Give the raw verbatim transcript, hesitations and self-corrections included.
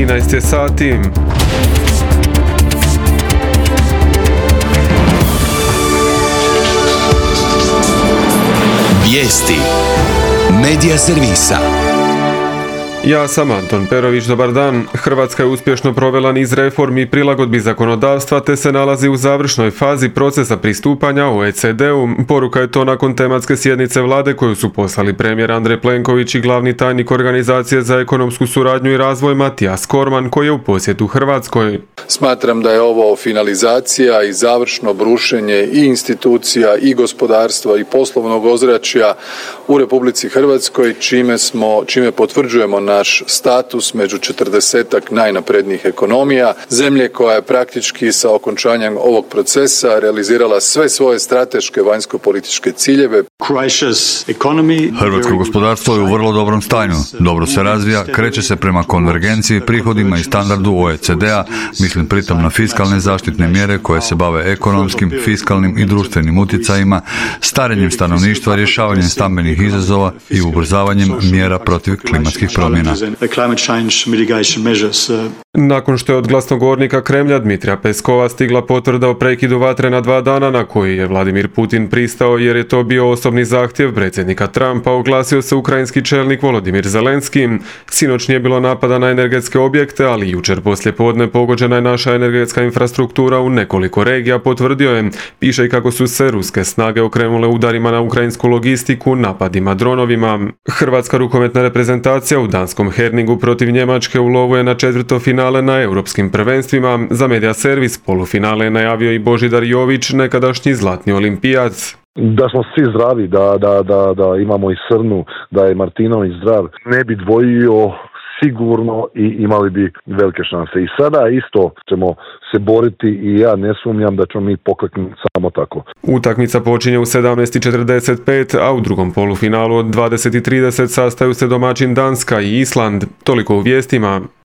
trinaest je sati. Vijesti Medija servisa. Ja sam Anton Perović, dobar dan. Hrvatska je uspješno provela niz reformi i prilagodbi zakonodavstva te se nalazi u završnoj fazi procesa pristupanja O E C D-u. Poruka je to nakon tematske sjednice vlade koju su poslali premijer Andrej Plenković i glavni tajnik Organizacije za ekonomsku suradnju i razvoj Matijas Korman koji je u posjetu Hrvatskoj. Smatram da je ovo finalizacija i završno brušenje i institucija i gospodarstva i poslovnog ozračja u Republici Hrvatskoj, čime smo, čime potvrđujemo naš status među četrdesetak najnaprednijih ekonomija, zemlje koja je praktički sa okončanjem ovog procesa realizirala sve svoje strateške vanjsko-političke ciljeve. Hrvatsko gospodarstvo je u vrlo dobrom stanju, dobro se razvija, kreće se prema konvergenciji, prihodima i standardu O E C D-a, mislim pritom na fiskalne zaštitne mjere koje se bave ekonomskim, fiskalnim i društvenim utjecajima, starenjem stanovništva, rješavanjem stambenih izazova i ubrzavanjem mjera protiv klimatskih promjena. Nakon što je od glasnogovornika Kremlja Dmitrija Peskova stigla potvrda o prekidu vatre na dva dana na koji je Vladimir Putin pristao jer je to bio osobni zahtjev predsjednika Trumpa, oglasio se ukrajinski čelnik Volodimir Zelenski. Sinoć nije bilo napada na energetske objekte, ali jučer poslijepodne pogođena je naša energetska infrastruktura u nekoliko regija, potvrdio je. Piše i kako su se ruske snage okrenule udarima na ukrajinsku logistiku, napadima dronovima. Hrvatska rukometna reprezentacija u danskom Herningu protiv Njemačke u lovu je na četvrto finale na europskim prvenstvima. Za Medija servis polufinale je najavio i Božidar Jović, nekadašnji zlatni olimpijac. Da smo svi zdravi, da, da, da, da imamo i Srnu, da je Martinović zdrav, ne bi dvojio sigurno i imali bi velike šanse. I sada isto ćemo se boriti i ja ne sumnjam da ćemo mi pokleknuti samo tako. Utakmica počinje u sedamnaest i četrdeset pet, a u drugom polufinalu od dvadeset i trideset sastaju se domaćin Danska i Island. Toliko u vijestima.